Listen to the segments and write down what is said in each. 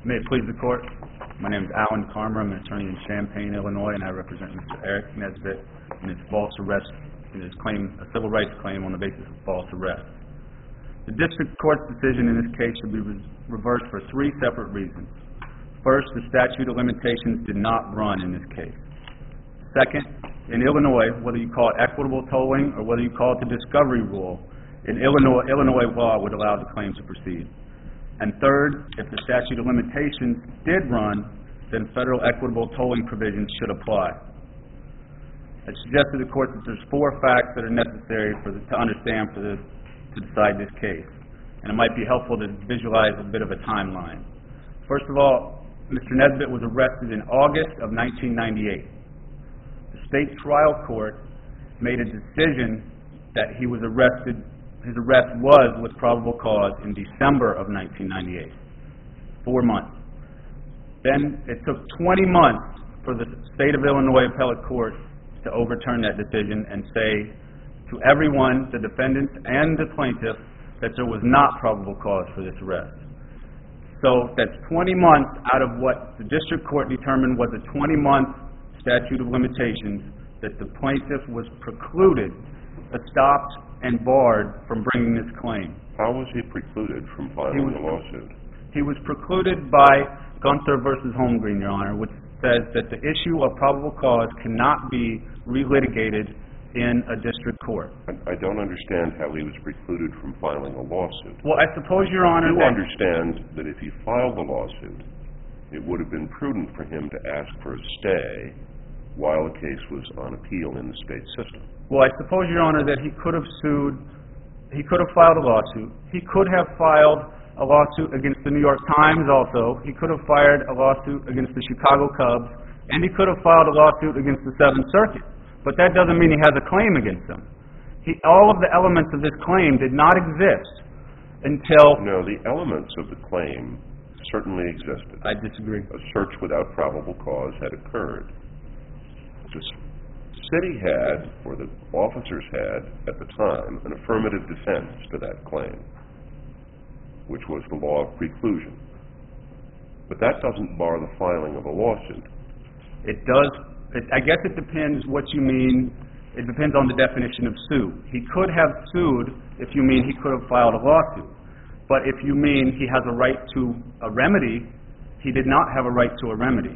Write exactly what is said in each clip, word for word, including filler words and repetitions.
May it please the Court, my name is Alan Karmer. I'm an attorney in Champaign, Illinois, and I represent Mister Eric Nesbitt in his false arrest, in his claim, a civil rights claim on the basis of false arrest. The District Court's decision in this case should be re- reversed for three separate reasons. First, the statute of limitations did not run in this case. Second, in Illinois, whether you call it equitable tolling or whether you call it the discovery rule, in Illinois, Illinois law would allow the claim to proceed. And third, if the statute of limitations did run, then federal equitable tolling provisions should apply. I suggest to the Court that there's four facts that are necessary for the, to understand for this, to decide this case. And it might be helpful to visualize a bit of a timeline. First of all, Mister Nesbitt was arrested in August of nineteen ninety-eight. The state trial court made a decision that he was arrested His arrest was with probable cause in December of nineteen ninety-eight, four months. Then it took twenty months for the state of Illinois appellate court to overturn that decision and say to everyone, the defendants and the plaintiff, that there was not probable cause for this arrest. So that's twenty months out of what the district court determined was a twenty-month statute of limitations that the plaintiff was precluded, stopped, and barred from bringing this claim. How was he precluded from filing was, the lawsuit? He was precluded by Gunther versus Holmgreen, Your Honor, which says that the issue of probable cause cannot be relitigated in a district court. I, I don't understand how he was precluded from filing a lawsuit. Well, I suppose, Your Honor, you that... understand that if he filed the lawsuit, it would have been prudent for him to ask for a stay while the case was on appeal in the state system. Well, I suppose, Your Honor, that he could have sued, he could have filed a lawsuit. He could have filed a lawsuit against the New York Times also. He could have filed a lawsuit against the Chicago Cubs. And he could have filed a lawsuit against the Seventh Circuit. But that doesn't mean he has a claim against them. He, all of the elements of this claim did not exist until... No, the elements of the claim certainly existed. I disagree. A search without probable cause had occurred. The city had, or the officers had, at the time, an affirmative defense to that claim, which was the law of preclusion. But that doesn't bar the filing of a lawsuit. It does. It, I guess it depends what you mean. It depends on the definition of sue. He could have sued if you mean he could have filed a lawsuit. But if you mean he has a right to a remedy, he did not have a right to a remedy.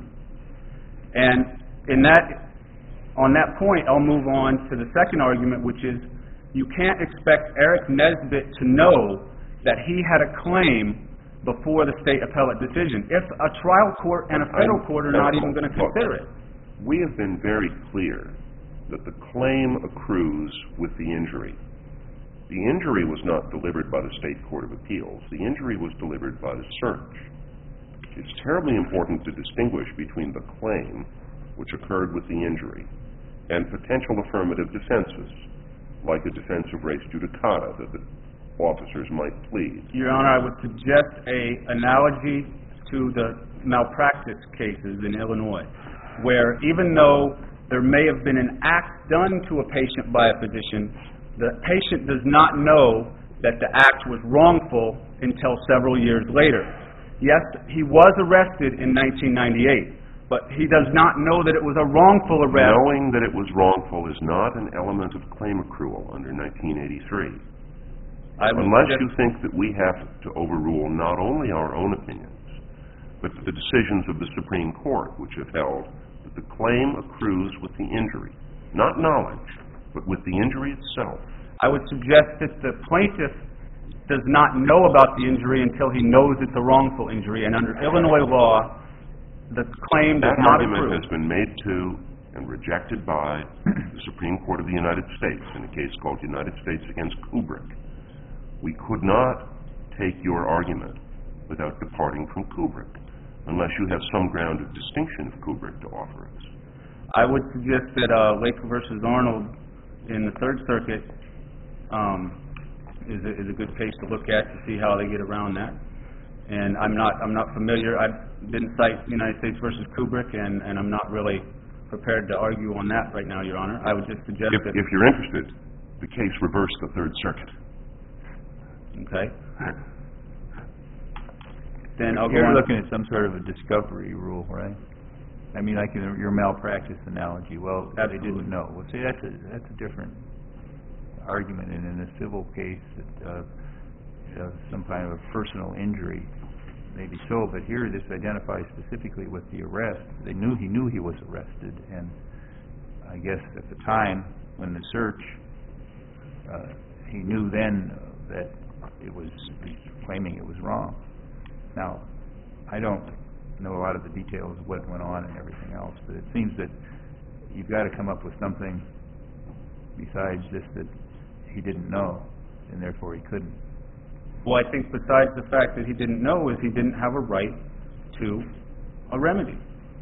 And in that... On that point, I'll move on to the second argument, which is you can't expect Eric Nesbitt to know that he had a claim before the state appellate decision if a trial court and a federal court are not even going to consider it. We have been very clear that the claim accrues with the injury. The injury was not delivered by the State Court of Appeals. The injury was delivered by the search. It's terribly important to distinguish between the claim, which occurred with the injury, and potential affirmative defenses, like a defense of res judicata that the officers might plead. Your Honor, I would suggest an analogy to the malpractice cases in Illinois, where even though there may have been an act done to a patient by a physician, the patient does not know that the act was wrongful until several years later. Yes, he was arrested in nineteen ninety-eight, but he does not know that it was a wrongful arrest. Knowing that it was wrongful is not an element of claim accrual under nineteen eighty-three. Unless you think that we have to overrule not only our own opinions, but the decisions of the Supreme Court, which have held that the claim accrues with the injury, not knowledge, but with the injury itself. I would suggest that the plaintiff does not know about the injury until he knows it's a wrongful injury, and under Illinois law, the claim does not accrue. That argument has been made to and rejected by the Supreme Court of the United States in a case called United States against Kubrick. We could not take your argument without departing from Kubrick, unless you have some ground of distinction of Kubrick to offer us. I would suggest that uh, Lake versus Arnold in the Third Circuit um, is, a, is a good case to look at to see how they get around that. And I'm not I'm not familiar. I didn't cite United States versus Kubrick, and, and I'm not really prepared to argue on that right now, Your Honor. I would just suggest if, that... If you're interested, the case reversed the Third Circuit. Okay. then I'll go You're on. looking at some sort of a discovery rule, right? I mean, like in your malpractice analogy. Well, they Absolutely. didn't know. Well, see, that's a that's a different argument. And in a civil case, that, uh, you know, some kind of a personal injury, maybe so. But here, this identifies specifically with the arrest. They knew he knew he was arrested, and I guess at the time when the search, uh, he knew then uh, that it was claiming it was wrong. Now, I don't know a lot of the details of what went on and everything else, but it seems that you've got to come up with something besides just that he didn't know, and therefore he couldn't. Well, I think besides the fact that he didn't know is he didn't have a right to a remedy.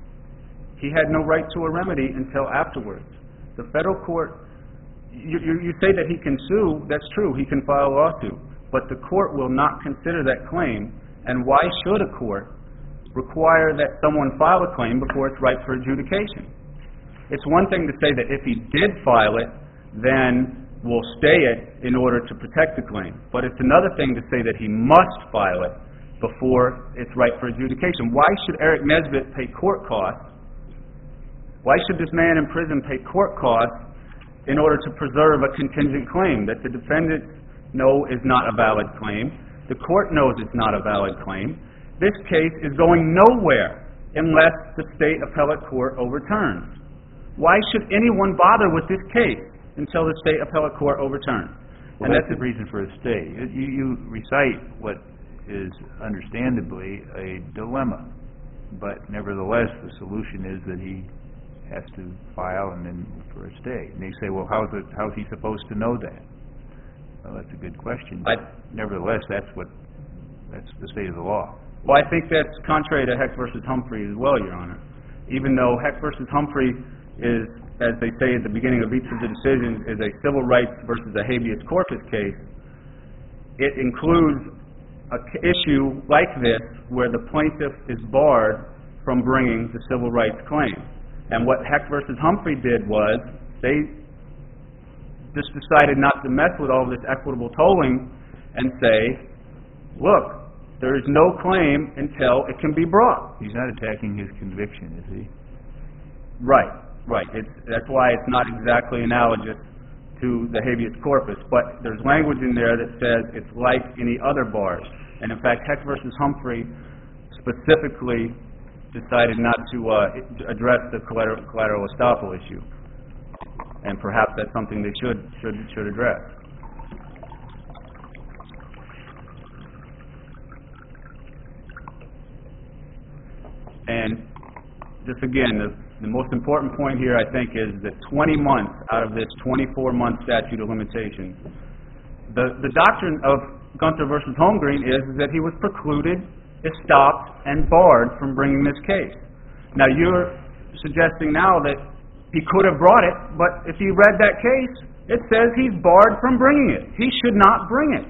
He had no right to a remedy until afterwards. The federal court, you, you, you say that he can sue, that's true, he can file a lawsuit, but the court will not consider that claim, and why should a court require that someone file a claim before it's ripe for adjudication? It's one thing to say that if he did file it, then we'll stay it in order to protect the claim, but it's another thing to say that he must file it before it's ripe for adjudication. Why should Eric Nesbitt pay court costs? Why should this man in prison pay court costs in order to preserve a contingent claim that the defendants know is not a valid claim? The court knows it's not a valid claim. This case is going nowhere unless the state appellate court overturns. Why should anyone bother with this case until the state appellate court overturns? Well, and that's that's the reason for a stay. You, you recite what is understandably a dilemma, but nevertheless the solution is that he has to file and then for a stay. And they say, well, how's it, how's he supposed to know that? Well, that's a good question. But I, nevertheless, that's what that's the state of the law. Well, I think that's contrary to Heck versus Humphrey as well, Your Honor. Even though Heck versus Humphrey is, as they say at the beginning of each of the decisions, is a civil rights versus a habeas corpus case, it includes an issue like this where the plaintiff is barred from bringing the civil rights claim. And what Heck versus Humphrey did was they just decided not to mess with all this equitable tolling and say, look, there is no claim until it can be brought. He's not attacking his conviction, is he? Right, right. It's, that's why it's not exactly analogous to the habeas corpus, but there's language in there that says it's like any other bars. And in fact, Heck versus Humphrey specifically decided not to uh, address the collateral, collateral estoppel issue. And perhaps that's something they should should should address. And just again, the, the most important point here, I think, is that twenty months out of this twenty-four month statute of limitations, the, the doctrine of Gunther versus Holmgreen is, is that he was precluded, stopped, and barred from bringing this case. Now, you're suggesting now that he could have brought it, but if you read that case, it says he's barred from bringing it. He should not bring it.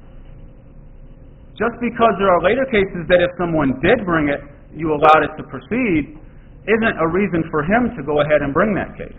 Just because there are later cases that if someone did bring it, you allowed it to proceed, isn't a reason for him to go ahead and bring that case.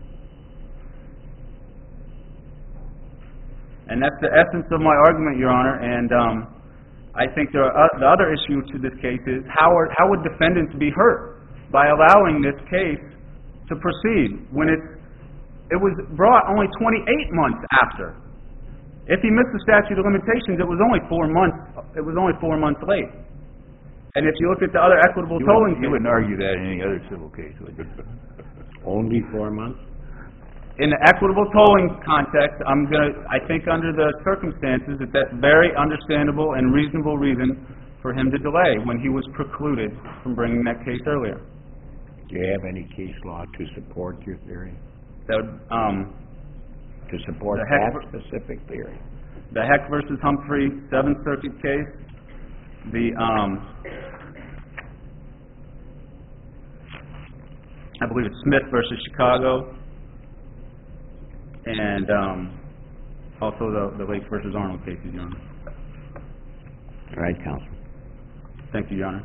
And that's the essence of my argument, Your Honor, and um, I think there are, uh, the other issue to this case is how, are, how would defendants be hurt by allowing this case to proceed when it's, it was brought only twenty-eight months after. If he missed the statute of limitations, it was only four months. It was only four months late. And if you look at the other equitable You tolling wouldn't, you cases, wouldn't argue that in any other civil case, would you? Only four months? in the equitable tolling context, I'm going to, I think under the circumstances, that that's very understandable and reasonable reason for him to delay when he was precluded from bringing that case earlier. Do you have any case law to support your theory? That would, um, To support The Heck that ver- specific theory? the Heck versus Humphrey Seventh Circuit case, the, um, I believe it's Smith versus Chicago, and um, also the, the Lake versus Arnold cases, Your Honor. All right, Counsel. Thank you, Your Honor.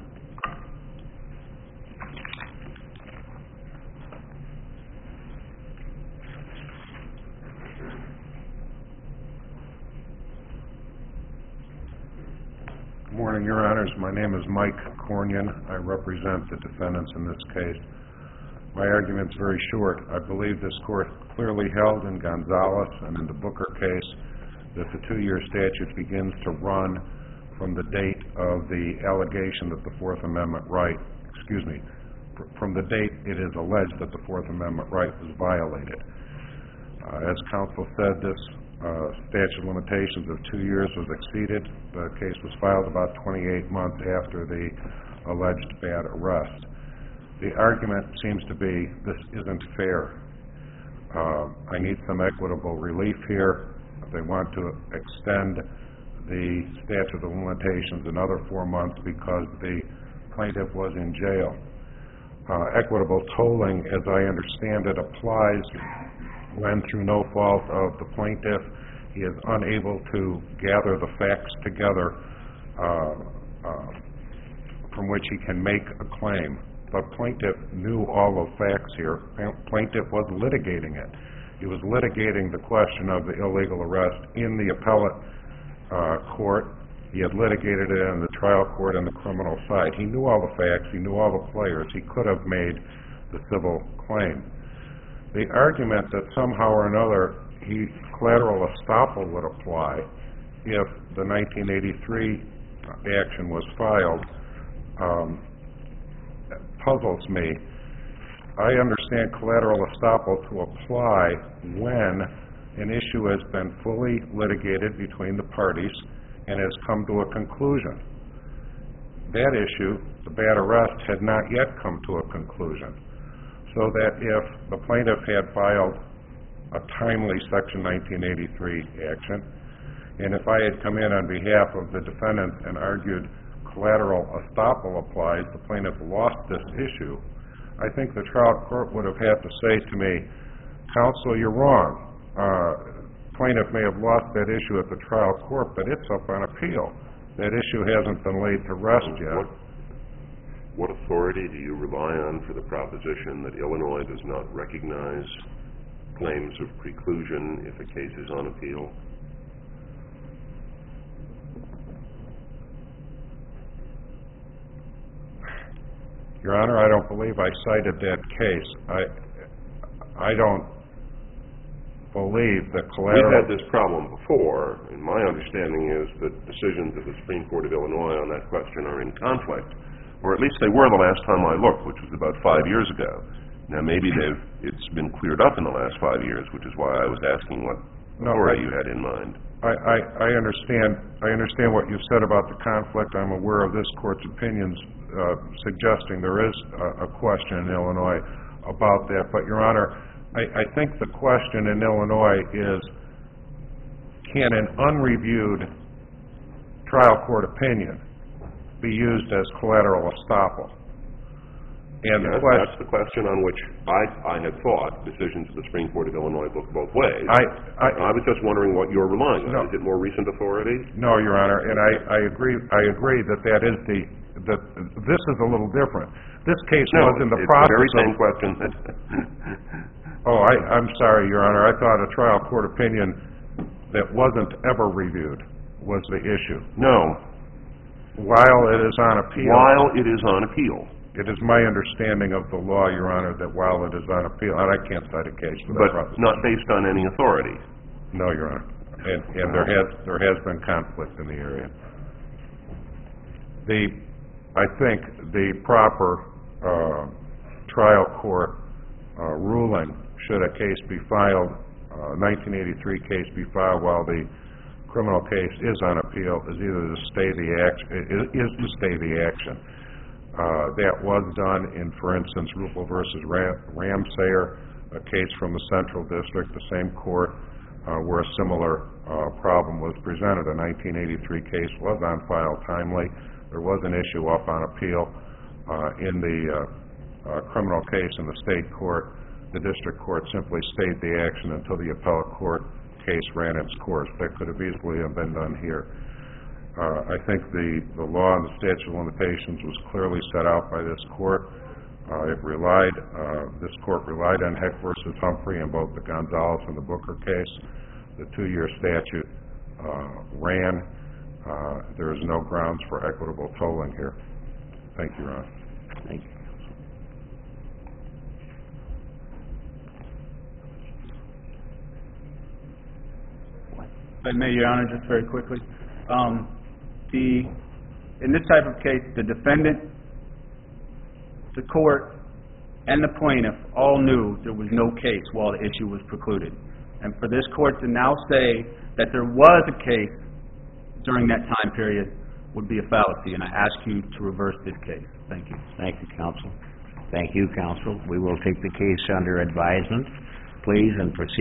Good morning, Your Honors. My name is Mike Cornion. I represent the defendants in this case. My argument's very short. I believe this court clearly held in Gonzalez and in the Booker case that the two-year statute begins to run from the date of the allegation that the Fourth Amendment right, excuse me, fr- from the date it is alleged that the Fourth Amendment right was violated. Uh, as counsel said, this uh, statute of limitations of two years was exceeded. The case was filed about twenty-eight months after the alleged bad arrest. The argument seems to be this isn't fair. Uh, I need some equitable relief here. They want to extend the statute of limitations another four months because the plaintiff was in jail. Uh, equitable tolling, as I understand it, applies when, through no fault of the plaintiff, he is unable to gather the facts together uh, uh, from which he can make a claim. But plaintiff knew all the facts here. Plaintiff was litigating it. He was litigating the question of the illegal arrest in the appellate uh, court. He had litigated it in the trial court and the criminal side. He knew all the facts. He knew all the players. He could have made the civil claim. The argument that somehow or another he collateral estoppel would apply if the nineteen eighty-three action was filed um, puzzles me. I understand collateral estoppel to apply when an issue has been fully litigated between the parties and has come to a conclusion. That issue, the bad arrest, had not yet come to a conclusion. So that if the plaintiff had filed a timely Section nineteen eighty-three action, and if I had come in on behalf of the defendant and argued collateral estoppel applies, the plaintiff lost this issue, I think the trial court would have had to say to me, counsel, you're wrong. Uh, plaintiff may have lost that issue at the trial court, but it's up on appeal. That issue hasn't been laid to rest yet. What, what authority do you rely on for the proposition that Illinois does not recognize claims of preclusion if a case is on appeal? Your Honor, I don't believe I cited that case. I, I don't believe that collateral... We've had this problem before, and my understanding is that decisions of the Supreme Court of Illinois on that question are in conflict, or at least they were the last time I looked, which was about five years ago. Now, maybe they've it's been cleared up in the last five years, which is why I was asking what no, authority I, you had in mind. I, I, I understand. I understand what you've said about the conflict. I'm aware of this court's opinions uh, suggesting there is a, a question in Illinois about that. But, Your Honor, I, I think the question in Illinois is, can an unreviewed trial court opinion be used as collateral estoppel? And yes, the question, that's the question on which I, I had thought decisions of the Supreme Court of Illinois looked both ways. I, I, I was just wondering what you're relying on. No. Is it more recent authority? No, Your Honor, and I, I agree. I agree that that is the that this is a little different. This case No, was in the it's process. the very same of, question. oh, I, I'm sorry, Your Honor. I thought a trial court opinion that wasn't ever reviewed was the issue. No. While it is on appeal. While it is on appeal. It is my understanding of the law, Your Honor, that while it is on appeal, and I can't cite a case for that But proposition. not based on any authority. No, Your Honor, and, and there has there has been conflict in the area. The, I think the proper uh, trial court uh, ruling, should a case be filed, uh, nineteen eighty-three case be filed while the criminal case is on appeal, is either to stay the action, is to stay the action. Uh, that was done in, for instance, Ruppel versus Ram, Ramsayer, a case from the Central District, the same court uh, where a similar uh, problem was presented. A nineteen eighty-three case was on file timely. There was an issue up on appeal uh, in the uh, uh, criminal case in the state court. The district court simply stayed the action until the appellate court case ran its course. That could have easily have been done here. Uh, I think the, the law on the statute of limitations was clearly set out by this court. Uh, it relied, uh, this court relied on Heck versus Humphrey in both the Gonzalez and the Booker case. The two-year statute uh, ran. Uh, there is no grounds for equitable tolling here. Thank you, Your Honor. Thank you. If I may, Your Honor, just very quickly. Um, the, in this type of case, the defendant, the court, and the plaintiff all knew there was no case while the issue was precluded. And for this court to now say that there was a case during that time period would be a fallacy, and I ask you to reverse this case. Thank you. Thank you, counsel. Thank you, counsel. We will take the case under advisement, please, and proceed